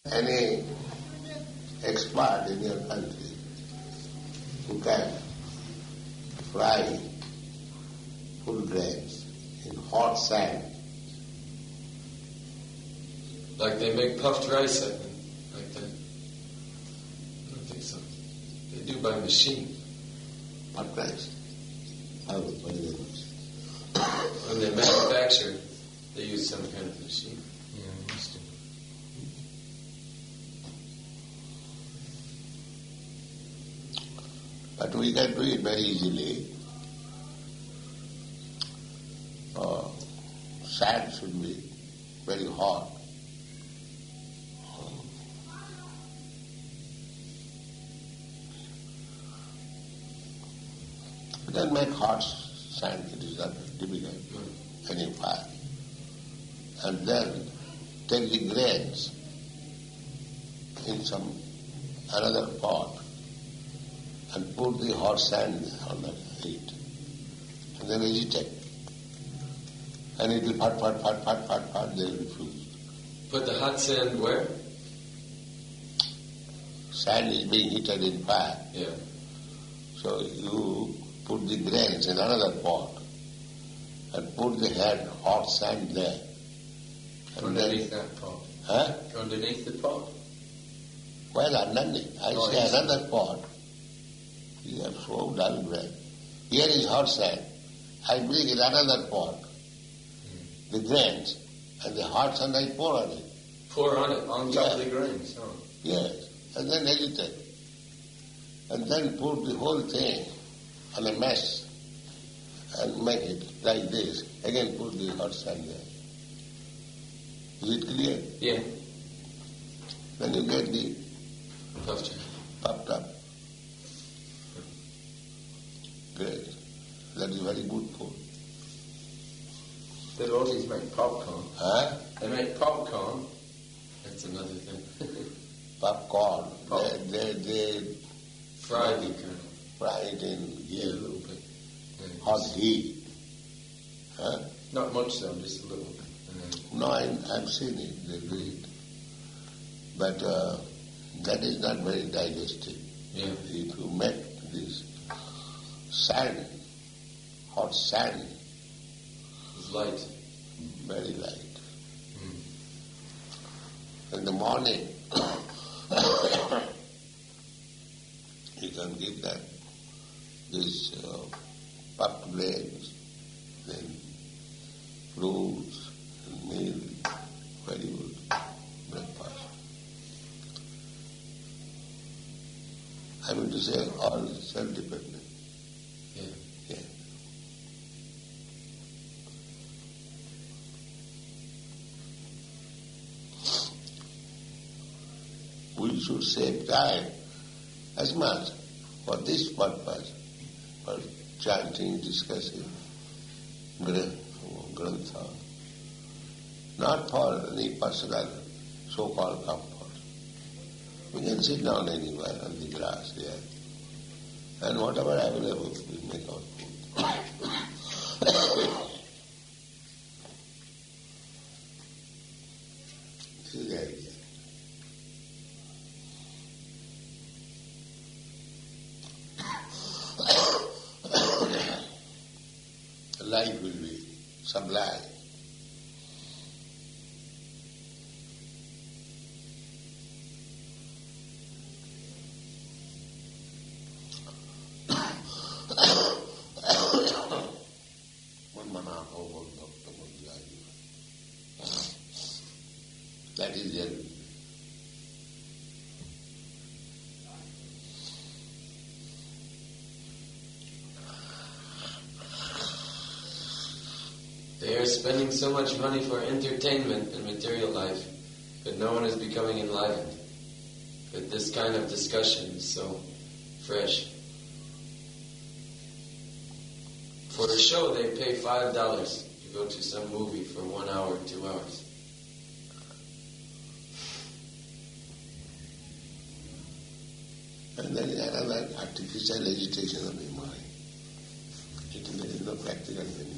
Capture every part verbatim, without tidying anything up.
Any expert in your country who can fry full grains in hot sand. Like they make puffed rice, I think, like that. I don't think so. They do by machine. Puffed rice? How? What is it? When they manufacture, they use some kind of machine. Yeah, I used to. But we can do it very easily. Uh, sand should be very hot. You can make hot sand, it is not difficult, any fire. And then take the grains in some another pot and put the hot sand on the heat. And then agitate. And it will fat, fat, fat, fat, fat, fat, they will fuse. Put the hot sand where? Sand is being heated in fire. Yeah. So you put the grains in another pot and put the head hot sand there. And Underneath then, that pot. Huh? Underneath the pot? Well, underneath. I Oh, say yes. another pot. You have so dull brain. Here is hot sand. I bring in another pot the grains, and the hot sand I pour on it. Pour on it. On top Yeah. of the grains. Oh. Yes. And then agitate. And then put the whole thing on a mesh and make it like this. Again put the hot sand there. Is it clear? Yeah. Then you get the Puffed rice. puffed up grains. That is very good food. The Lordies make popcorn. Huh? They make popcorn. That's another thing. Popcorn. Pop- They, they, they Fried you kind of. fry it in Yeah, a here, little bit. Yeah, hot just- heat. Huh? Not much though, just a little bit. and then- No, I, I've seen it, they do it. But uh, that is not very digestive. Yeah. If you make this sand, hot sand, It's light. very light. Mm. In the morning, you can give them these uh, puffed grains, then fruits, and milk, very good breakfast. I mean to say all self-dependent. Yeah. Yeah. We should save time as much for this purpose, for chanting, discussing gra- grantha, not for any personal so-called comfort. We can sit down anywhere on the grass there, and whatever available, we make our food. This is the idea. Life will be sublime. That is the They are spending so much money for entertainment and material life, but no one is becoming enlightened. But this kind of discussion is so fresh. For a show, they pay five dollars to go to some movie for one hour, two hours. And then another artificial agitation of the mind. It there is no practical meaning.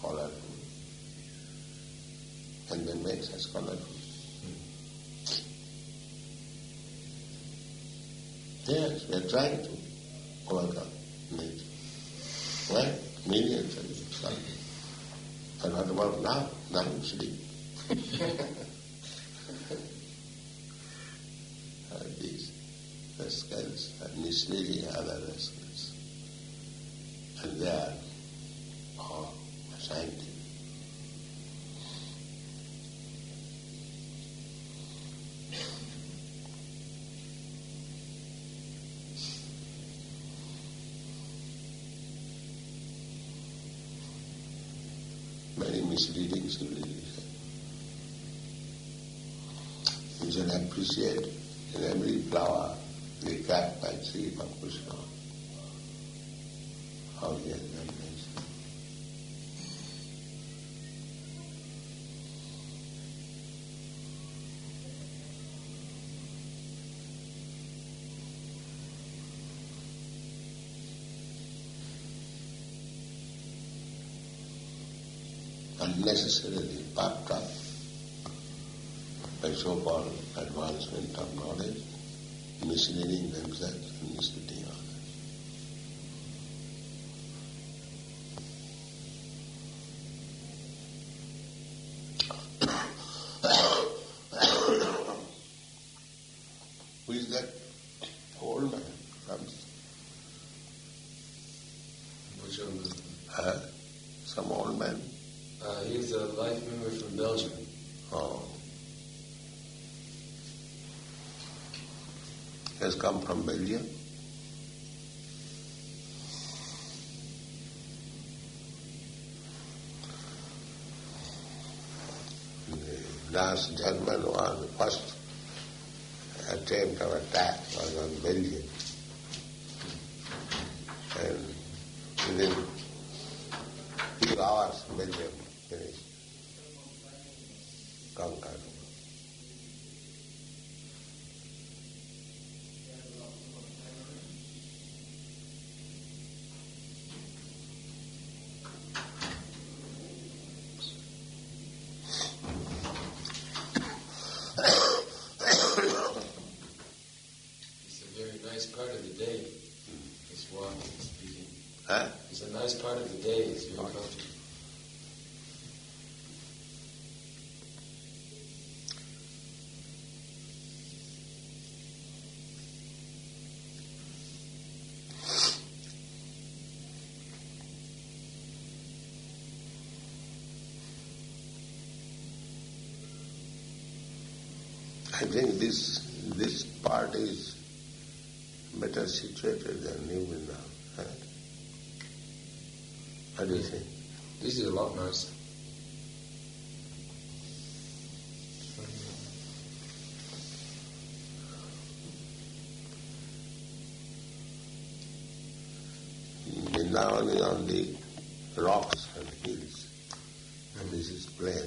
colorful. And then makes us colorful. Yes, we are trying to overcome nature. Why? Millions of years. And what about now? Now you sleep. uh, these rascals are misleading other rascals. And they are all scientists. Very misleading civilization. You should appreciate in every flower the cat by tree of Krishna. How he has done this. Unnecessarily puffed up by so-called advancement of knowledge, misleading themselves and misleading others. Who is that old man? Comes. Which one? Uh, some old man. Uh, he's a life member from Belgium. Oh. He has come from Belgium. The last German war, the first attempt of attack was on Belgium. And within few hours, Belgium finished, conquered. It's a very nice part of the day, this walking and speaking. Huh? It's a nice part of the day, it's very comfortable. I think this this part is better situated than New Vrindavan. Huh? What do you think? This is a lot nicer. Vrindavan is on the rocks and hills, and this is plain.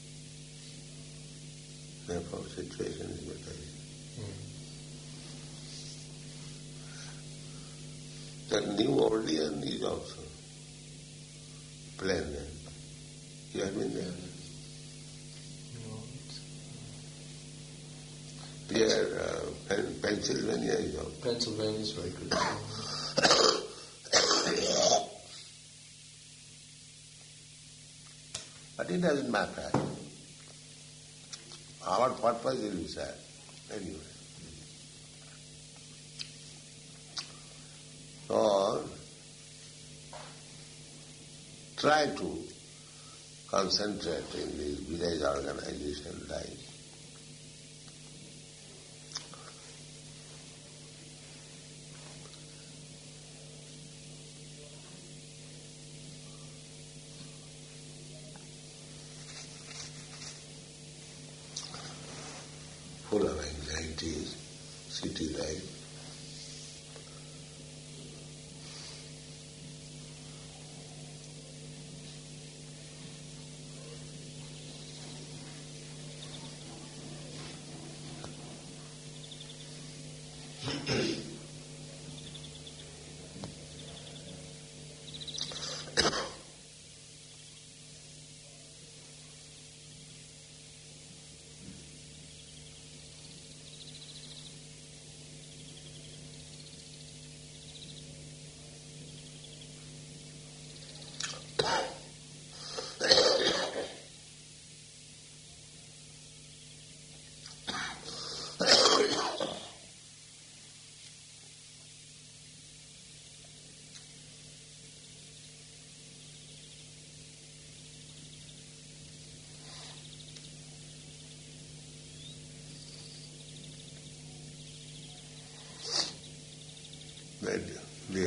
Therefore, situation is better. Mm. The New Orleans is also plain. You have been there? No. Here, uh, Pennsylvania is also. Pennsylvania is very good. But it doesn't matter. Our purpose will be served anyway. So, try to concentrate in this village organization life. Full of anxieties, city life.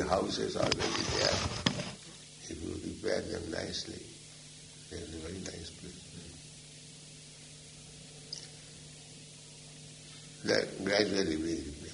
houses already there. If you repair them nicely, they are a very nice place. That gradually we repair.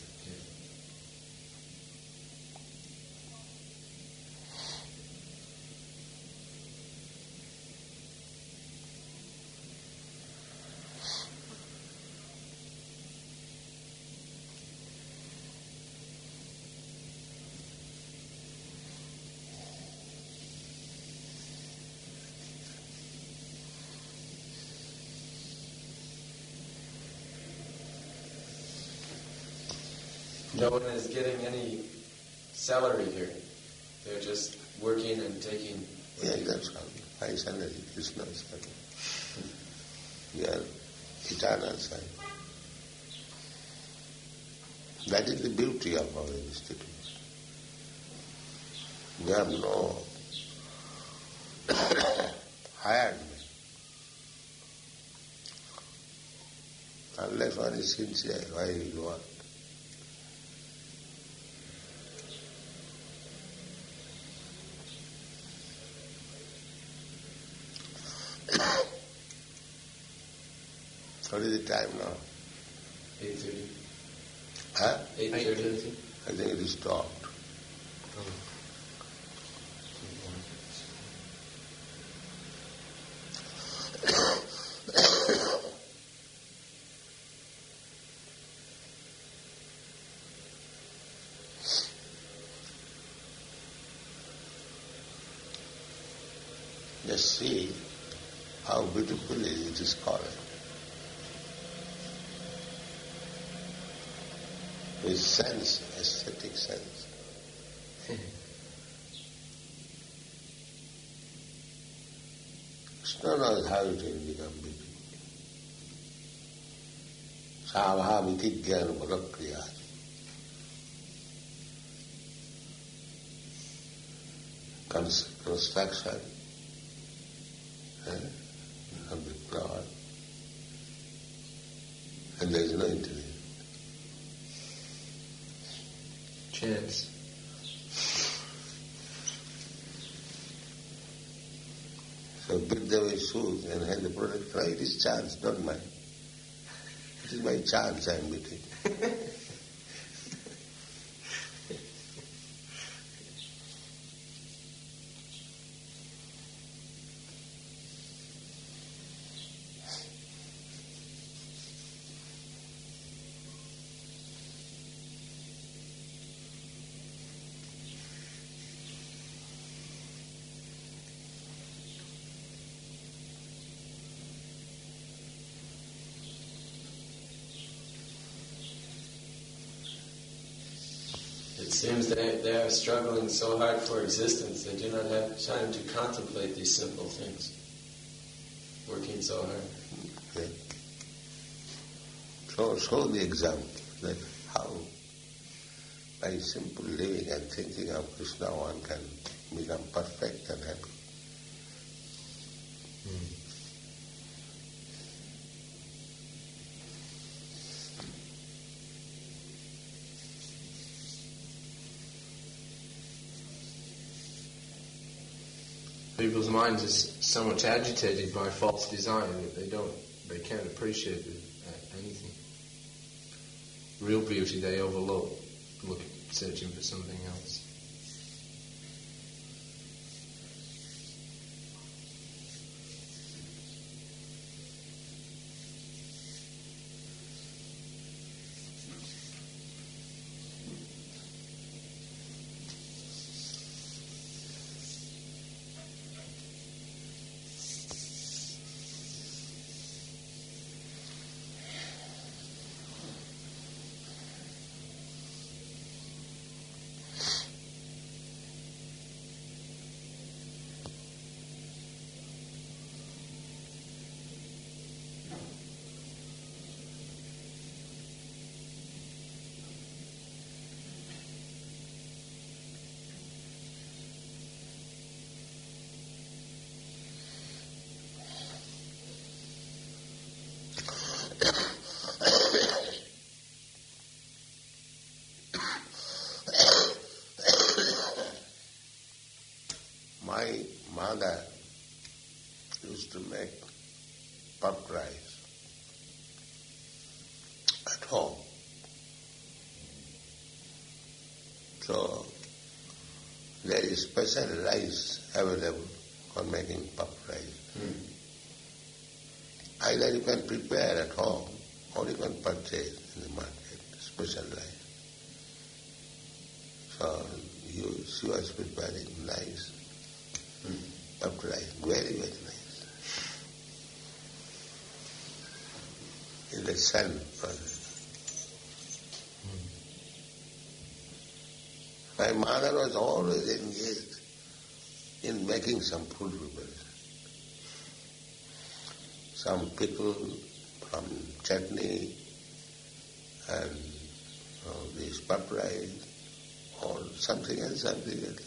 No one is getting any salary here. They're just working and taking. Yeah, that's all. High salary, Krishna salary. Yeah, eternal salary. That is the beauty of our institute. We have no hired men. Unless one is sincere, why he will work? What is the time now? eight thirty. Huh? eight thirty. I think it is stopped. Just see how beautifully it is colored. With sense, aesthetic sense. Krishna knows how it will become beautiful. Savabhaviti jnana bhagakriya. Construction eh, of the flower, and there is no intervention. Chance. So build away shoes and hand the product. No, it is chance, not mine. It is my chance I am beating. It seems they, they are struggling so hard for existence, they do not have time to contemplate these simple things. Working so hard. Yeah. So show the example that how by simple living and thinking of Krishna one can become perfect and happy. Mm. People's minds is so much agitated by false desire that they don't, they can't appreciate it, uh, anything. Real beauty they overlook, look, searching for something else. used to make puffed rice at home. So there is special rice available for making puffed rice. Hmm. Either you can prepare at home or you can purchase in the market special rice. So you, she was preparing nice Hmm. puffed rice, very, very nice. In the sun. My mother was always engaged in making some food preparation. Some pickle, some chutney, and you know, this puffed rice, or something else, something else.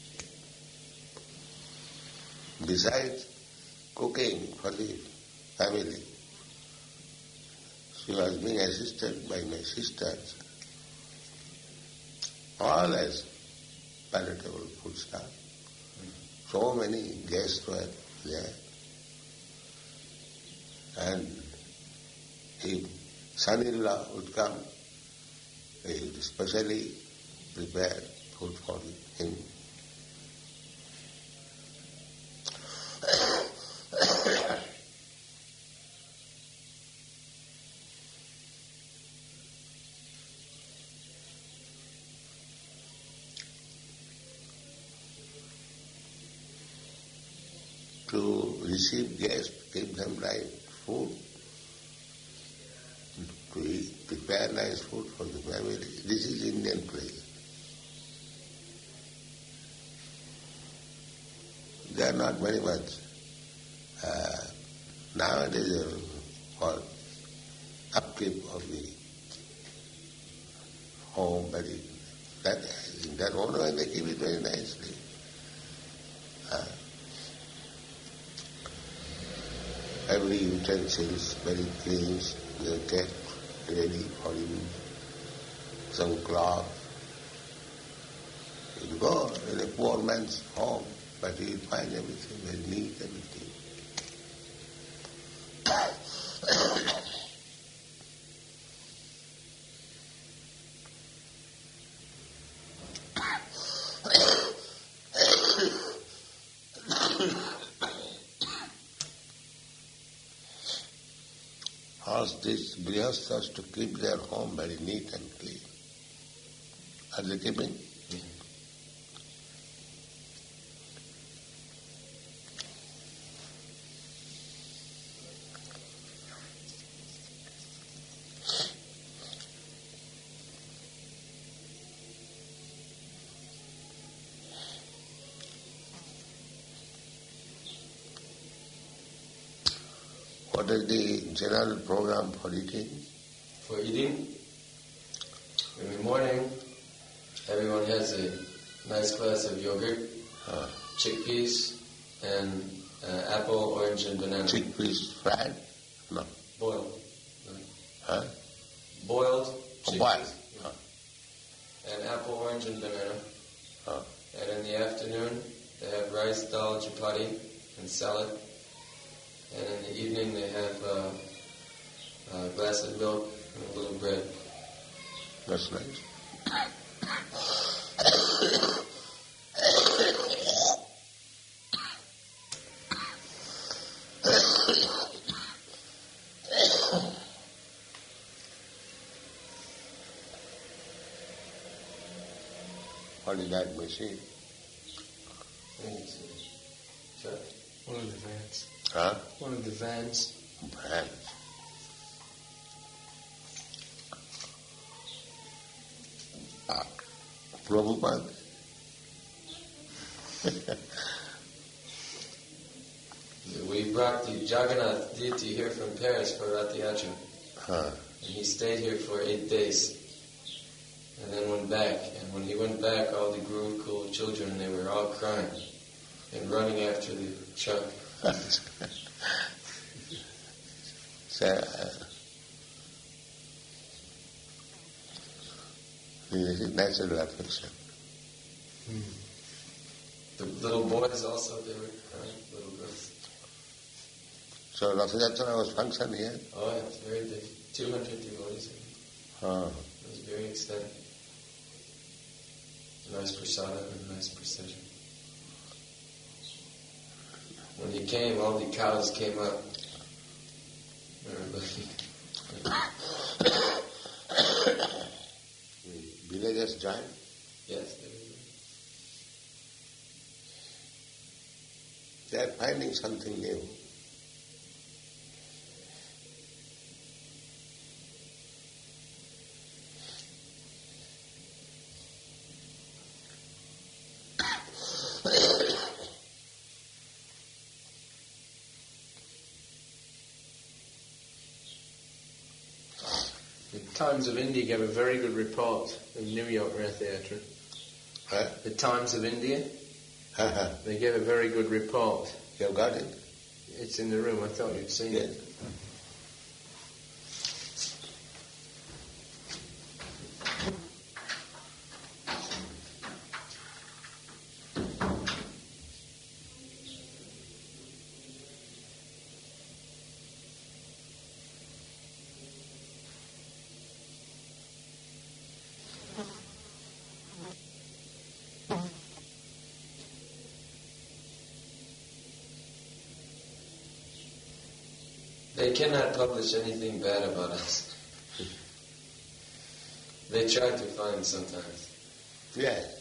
Besides cooking for the family, she was being assisted by my sisters, all as palatable food stuff. So many guests were there. And if son-in-law would come, he would specially prepare food for him. To receive guests, give them right food, to eat, prepare nice food for the family. This is Indian place. They are not very much. Uh, nowadays, uh, for upkeep of the home, but it, that, in that own way they keep it very nicely. Uh, Every utensil is very clean, they get ready for him. Some cloth. You go in a poor man's home, but you find everything very neat and clean. Ask these grihasthas to keep their home very neat and clean. Are they keeping? Yeah. What is the general program for eating? For eating, every morning, everyone has a nice glass of yogurt, Uh, chickpeas, and uh, apple, orange, and banana. chickpeas fried? No. Boiled. Huh? Boiled Oh, chickpeas. boiled. Yeah. And apple, orange, and banana. Uh, And in the afternoon, they have rice, dal, chapati, and salad. And in the evening, they have uh, a glass of milk and a little bread. that's nice. What is that machine? Sure. One of the vans. Huh? One of the vans. Brand. Ah, Prabhupada. We brought the Jagannath deity here from Paris for Rath Yatra. Huh. And he stayed here for eight days. And then went back. And when he went back, all the Gurukul children, they were all crying and running after the truck. So, uh, this is natural affection. The little boys also, they were crying, little girls. So Ratha Yatra was function here? Oh, yeah, it's very big. two hundred devotees. Ah. It was very ecstatic. Nice prasadam and nice procession. When he came, all the cows came up. They were looking. The villagers joined? Yes, they were. They are finding something new. The Times of India gave a very good report of New York Rath Yatra. Huh? The Times of India, Uh-huh. they gave a very good report. You have got it? It's in the room. I thought you'd seen Yes. it. They cannot publish anything bad about us. They try to find sometimes. Yes.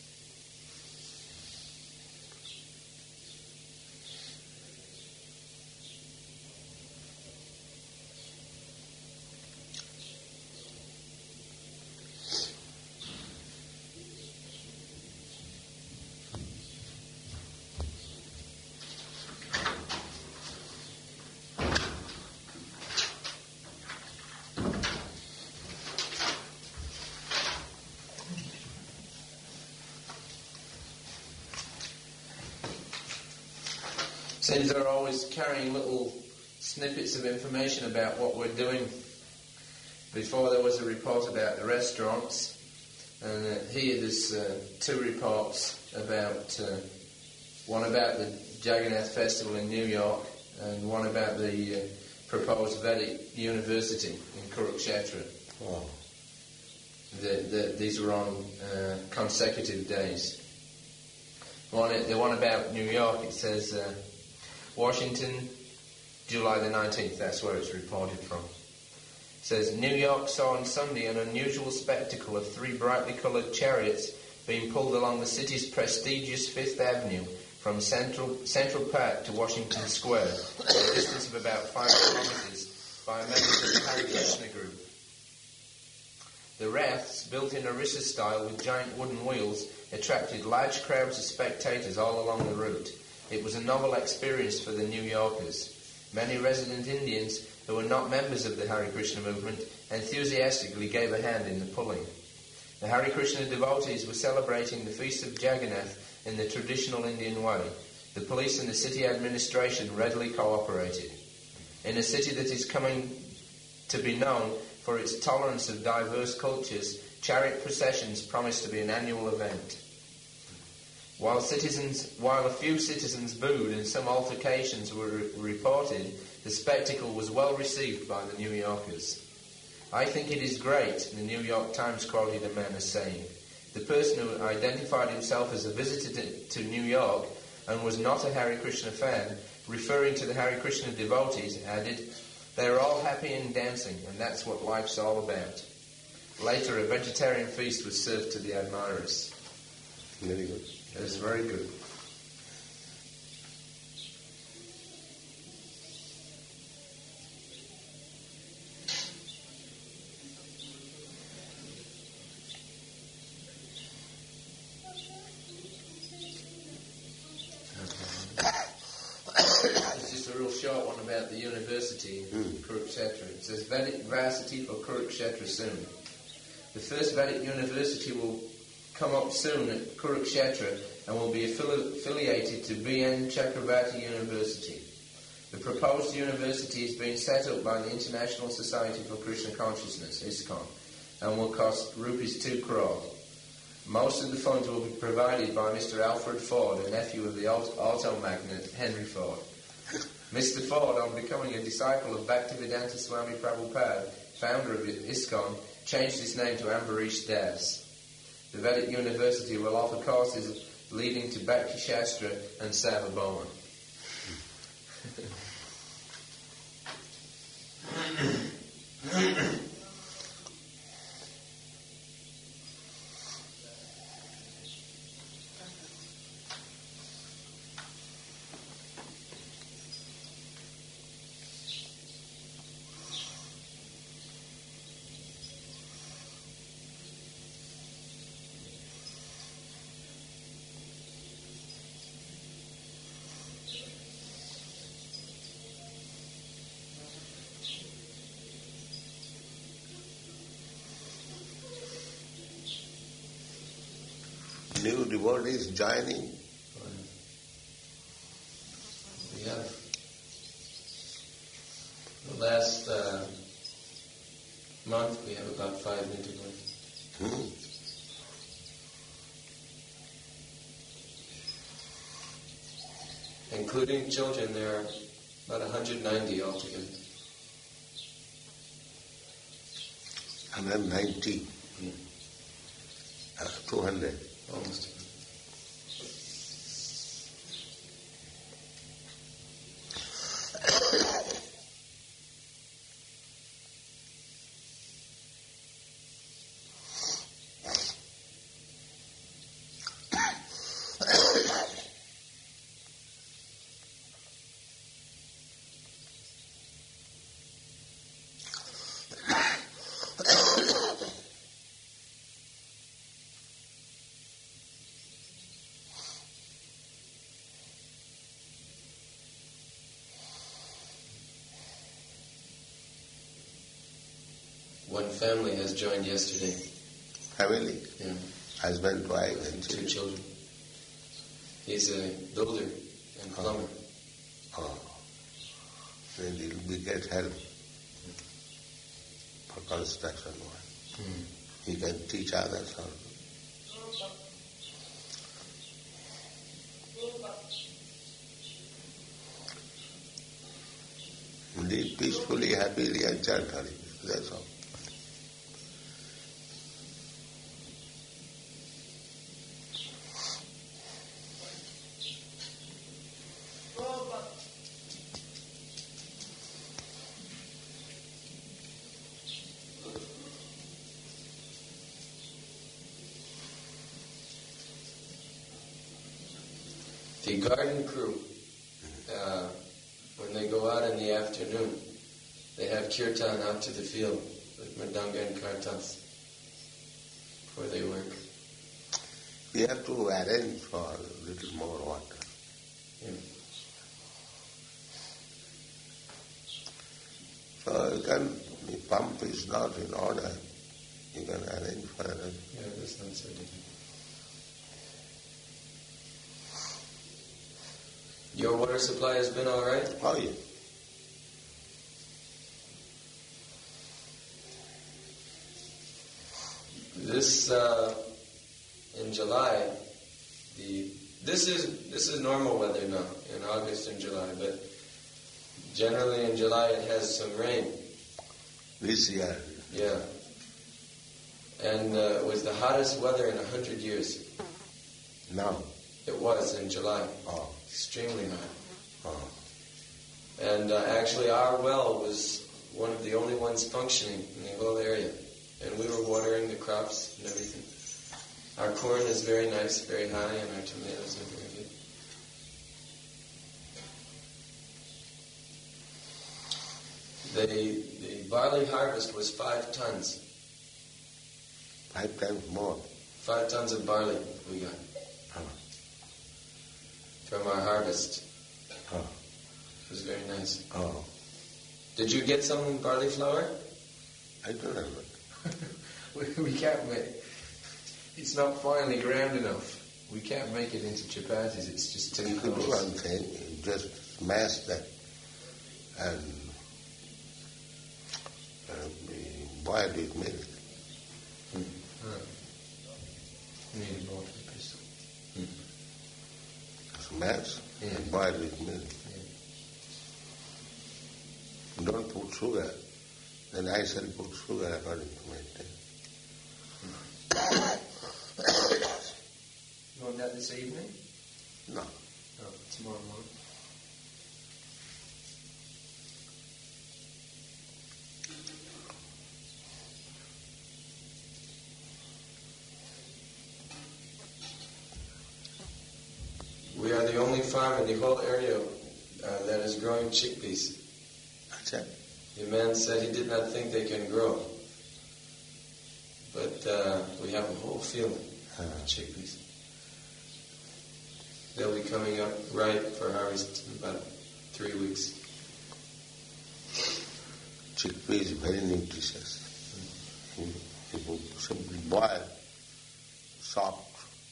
Since they're always carrying little snippets of information about what we're doing. Before there was a report about the restaurants, and uh, here there's uh, two reports about, uh, one about the Jagannath Festival in New York, and one about the uh, proposed Vedic University in Kurukshetra. Oh. The, the, these were on uh, consecutive days. One, the one about New York, it says, uh, Washington, July the nineteenth, that's where it's reported from. It says, New York saw on Sunday an unusual spectacle of three brightly coloured chariots being pulled along the city's prestigious Fifth Avenue from Central, Central Park to Washington Square, a distance of about five kilometres, by members of the Hare Krishna group. The Raths, built in Orissa style with giant wooden wheels, attracted large crowds of spectators all along the route. It was a novel experience for the New Yorkers. Many resident Indians who were not members of the Hare Krishna movement enthusiastically gave a hand in the pulling. The Hare Krishna devotees were celebrating the Feast of Jagannath in the traditional Indian way. The police and the city administration readily cooperated. In a city that is coming to be known for its tolerance of diverse cultures, chariot processions promise to be an annual event. While citizens, while a few citizens booed and some altercations were re- reported, the spectacle was well received by the New Yorkers. I think it is great, the New York Times quoted a man as saying. The person who identified himself as a visitor to, to New York and was not a Hare Krishna fan, referring to the Hare Krishna devotees, added, "They are all happy and dancing, and that's what life's all about." Later, a vegetarian feast was served to the admirers. Very good. It was very good. It's just a real short one about the university in Mm. Kurukshetra. It says Vedic Varsity for Kurukshetra soon. The first Vedic university will come up soon at Kurukshetra and will be affili- affiliated to B N Chakravarti University. The proposed university is being set up by the International Society for Krishna Consciousness, ISKCON, and will cost rupees two crore. Most of the funds will be provided by Mister Alfred Ford, a nephew of the auto, auto magnate Henry Ford. Mister Ford, on becoming a disciple of Bhaktivedanta Swami Prabhupada, founder of ISKCON, changed his name to Ambarish Das. The Vedic University will offer courses leading to Bhakti Shastra and Sarvabhauma. New devotees joining. We have the last uh, month we have about five new devotees. Hmm. Including children, there are about one hundred ninety altogether. one hundred ninety. Yeah. Uh, two hundred. Almost. One family has joined yesterday. Family? Yeah. Husband, wife, and Two children. He's a builder and plumber. Oh. oh. Then he'll be get help for construction work. Hmm. He can teach others how. Live peacefully, happily, and chant Hari. That's all. The garden crew, uh, when they go out in the afternoon, they have kirtan out to the field with mridanga and kartans before they work. We have to arrange for a little more water. Yeah. So you can, the pump is not in order. You can arrange for it. Yeah, that's not so difficult. Your water supply has been all right? Oh, yeah. This uh, in July, the this is this is normal weather now in August and July, but generally in July it has some rain. This year. Yeah, and uh, it was the hottest weather in a hundred years. No. It was in July. Oh. Extremely hot. Oh. And uh, actually, our well was one of the only ones functioning in the whole area. And we were watering the crops and everything. Our corn is very nice, very high, and our tomatoes are very good. The, the barley harvest was five tons. Five times more. Five tons of barley we got Oh. from our harvest. Oh. It was very nice. Oh. Did you get some barley flour? I don't know. we, we can't make. It's not finely ground enough. We can't make it into chapatis. It's just too You could do close. one thing, you just smash that and uh, boil it with milk. Hmm. You need a water pistol. Smash Yeah. and boil it with milk. Yeah. don't put sugar, then I shall put sugar according to my taste. You want that this evening? No. No, tomorrow morning. We are the only farm in the whole area uh, that is growing chickpeas. Achha. The man said he did not think they can grow. But uh, we have a whole field Uh, of chickpeas. They'll be coming up ripe for harvest in about three weeks. chickpea is very nutritious. Mm. People simply boil, soft.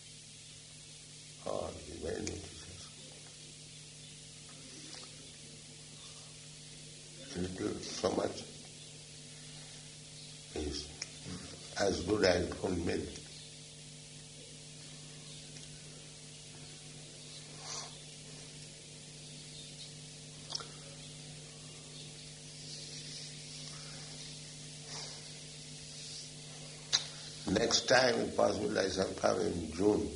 Oh, it is very nutritious. Little, so much is as good as full milk. Next time, if possible, I shall come in June.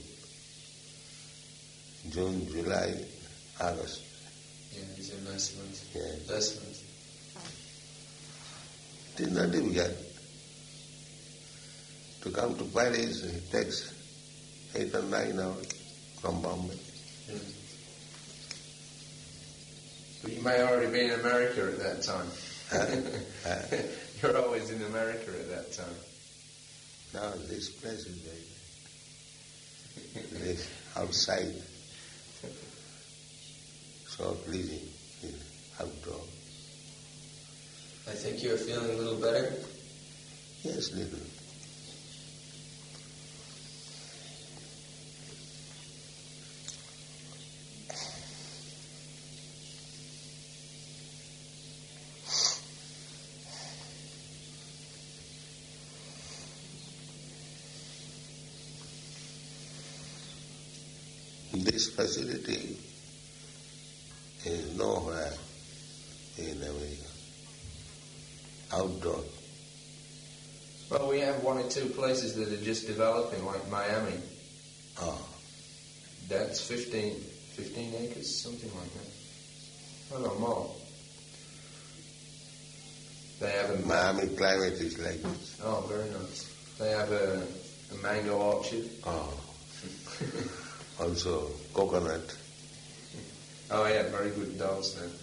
June, July, August. Yeah, these are nice ones. Yeah. Best ones. It is not difficult. To come to Paris, it takes eight or nine hours from Bombay. Yeah. But you may already be in America at that time. Huh? Uh, You're always in America at that time. now this place is very this outside, so pleasing, this outdoor. I think you're feeling a little better. Yes, little. This facility is nowhere in America. Outdoor. Well, we have one or two places that are just developing, like Miami. Oh, That's fifteen, fifteen acres, something like that. Oh, no, more. They have a Miami climate is like this. Oh, very nice. They have a, a mango orchard. Oh. Also coconut. Oh, yeah, very good dogs there.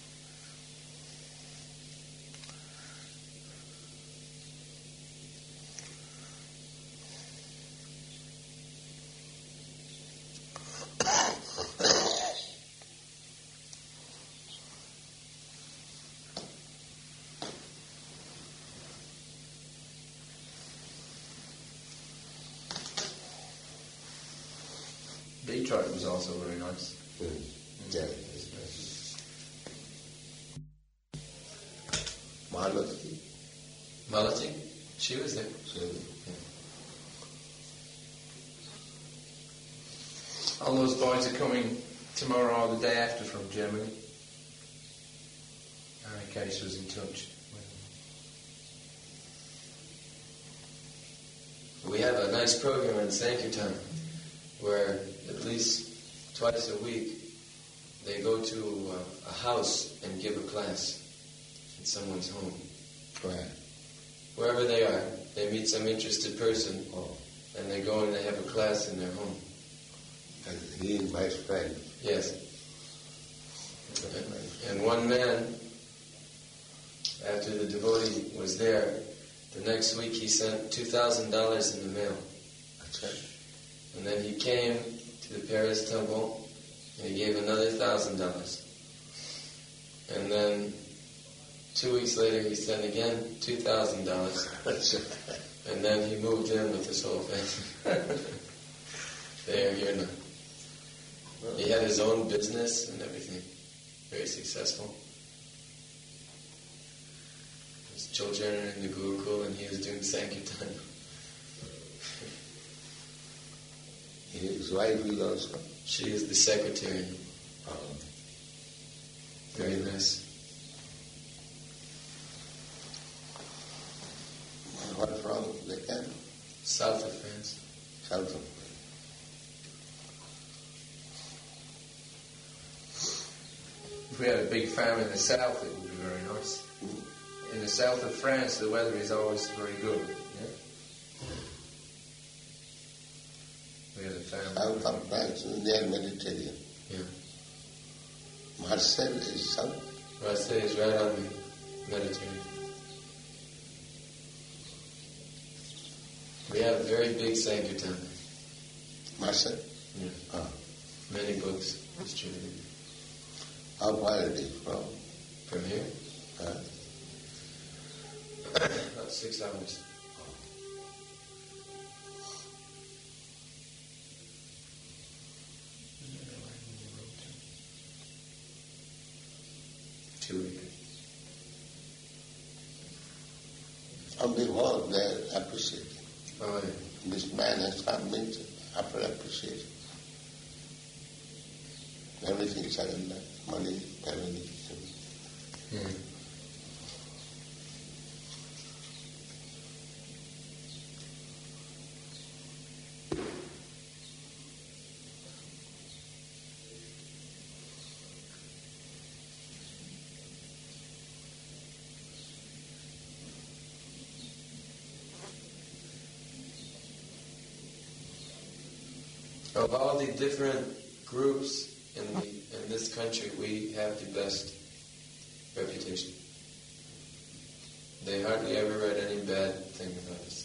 Detroit was also very nice. Mm. Yeah. Malati. Malati? She was there. All those boys are coming tomorrow or the day after from Germany. Harry Case was in touch. We have a nice program in Sankirtan where at least twice a week they go to uh, a house and give a class in someone's home. Right. Wherever they are, they meet some interested person Oh. and they go and they have a class in their home. And he invites friends. Yes. And one man, after the devotee was there, the next week he sent two thousand dollars in the mail. That's right. And then he came to the Paris temple and he gave another one thousand dollars. And then two weeks later he sent again two thousand dollars. And then he moved in with his whole family. They are here now. He had his own business and everything. Very successful. His children are in the Gurukul and he was doing Sankirtan. His wife is also. She is the secretary. Oh. Very nice. What from they came? South of France. South of If we had a big farm in the south, it would be very nice. In the south of France, the weather is always very good. Yeah? We had a farm. South of France, near Mediterranean. Yeah. Marseille is south. Marseille is right on the Mediterranean. We have a very big Sankirtan. Marseille? Yeah. Ah. Many books distributed. How far it is from? From here? Uh, About six hours. Two acres. on the whole, they appreciate it. Oh, yeah. This man has come means after appreciation. Everything is surrender, money, family. Hmm. Of all the different groups in the in this country, we have the best reputation. They hardly ever write any bad thing about us.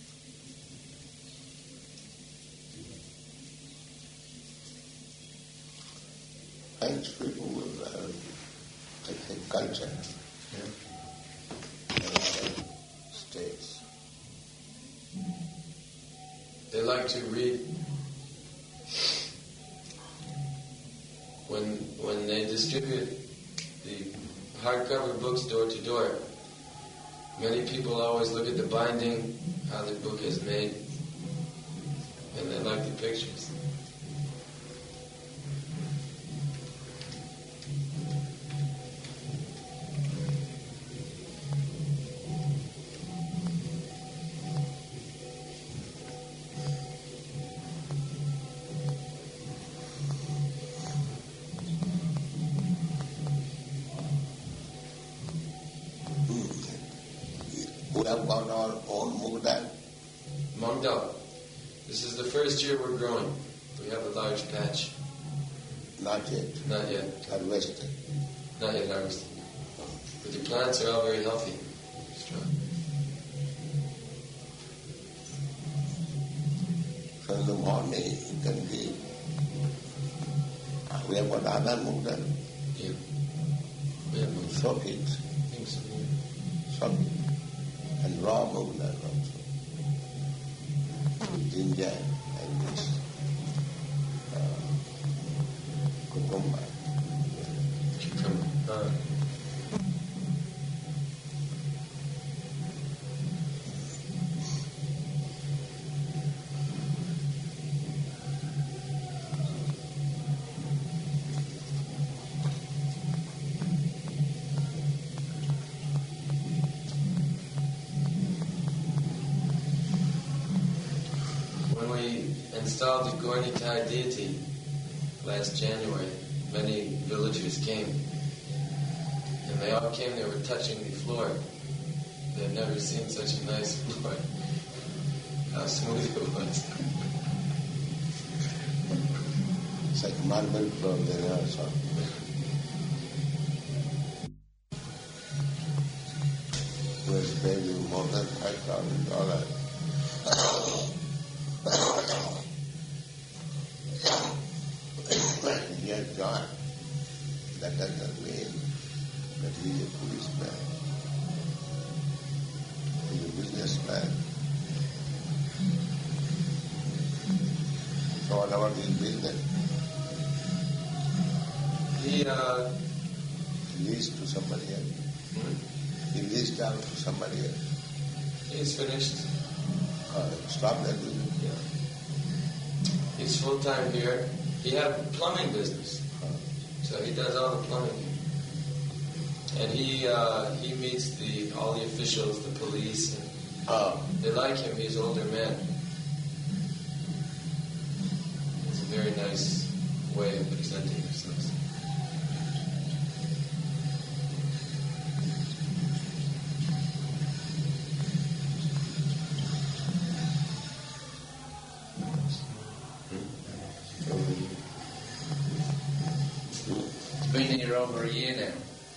French people will uh, take the culture Yeah. in other states. They like to read. When when they distribute the hardcover books door to door, many people always look at the binding, how the book is made, and they like the pictures. We have got our own Mugdal. Mongdal. This is the first year we're growing. We have a large patch. Not yet Not yet. harvested. Not yet harvested. But the plants are all very healthy. Strong. So in the morning you can give. We have got other Mugdal. Yeah. We have most Soak it, things. soak it. And raw Mugdal also. With ginger and this uh, cucumber. Cucumber. Uh, When we installed the Gornikai deity last January, many villagers came. And they all came, they were touching the floor. They had never seen such a nice floor. How smooth it was. It's like marble floor there also. Was paying more than five thousand dollars. He has gone. That doesn't mean that he is a policeman. He is a businessman. So what about his business? He, uh, He leased to somebody else. He leased out to somebody else. he's finished. Uh, stop that business. Yeah. He's full-time here. He had a plumbing business. So he does all the plumbing. And he uh, he meets the all the officials, the police, and Oh. They like him. He's an older man. It's a very nice way of presenting yourselves. It's been here over a year now.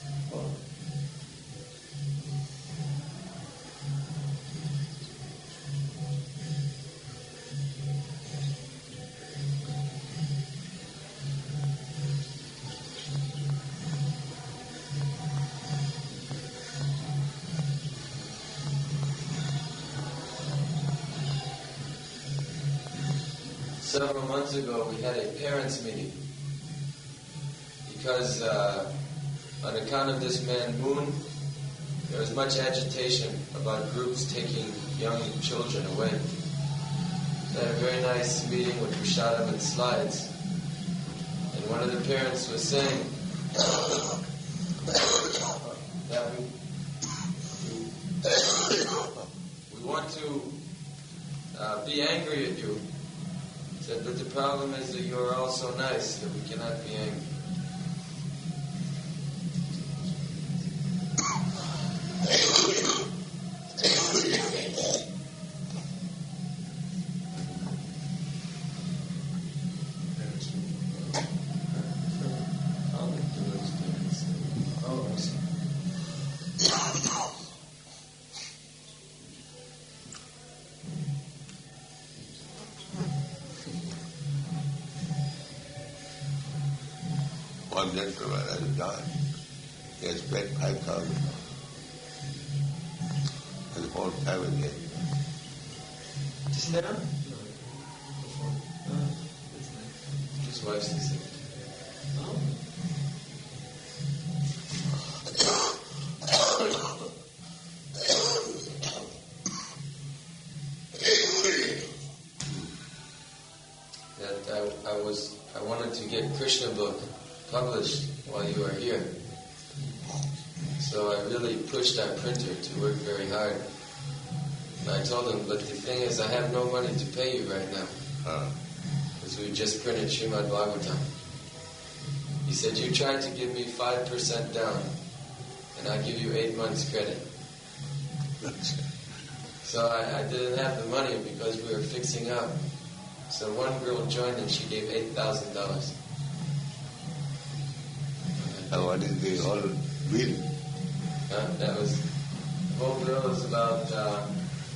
Several months ago, we had a parents' meeting because, uh, on account of this man Moon, there was much agitation about groups taking young children away. We had a very nice meeting with Prasadam and slides, and one of the parents was saying that we, we want to uh, be angry at you. Said, but the problem is that you are all so nice that we cannot be angry. One gentleman has died. He has paid five thousand dollars. And the whole family gave it. Just now? His wife's sick. That I, I was I wanted to get Krishna book published while you were here. So I really pushed our printer to work very hard. And I told him, but the thing is, I have no money to pay you right now. Uh, Because we just printed Srimad Bhagavatam. He said, you tried to give me five percent down, and I give you eight months credit. So I, I didn't have the money because we were fixing up. So one girl joined and she gave eight thousand dollars. and what is the whole bill? Uh, that was, the whole bill was about uh,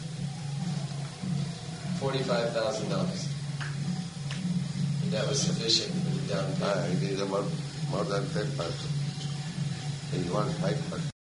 forty-five thousand dollars. And that was sufficient for the down payment. Uh, it is about more than ten percent. It is one five percent.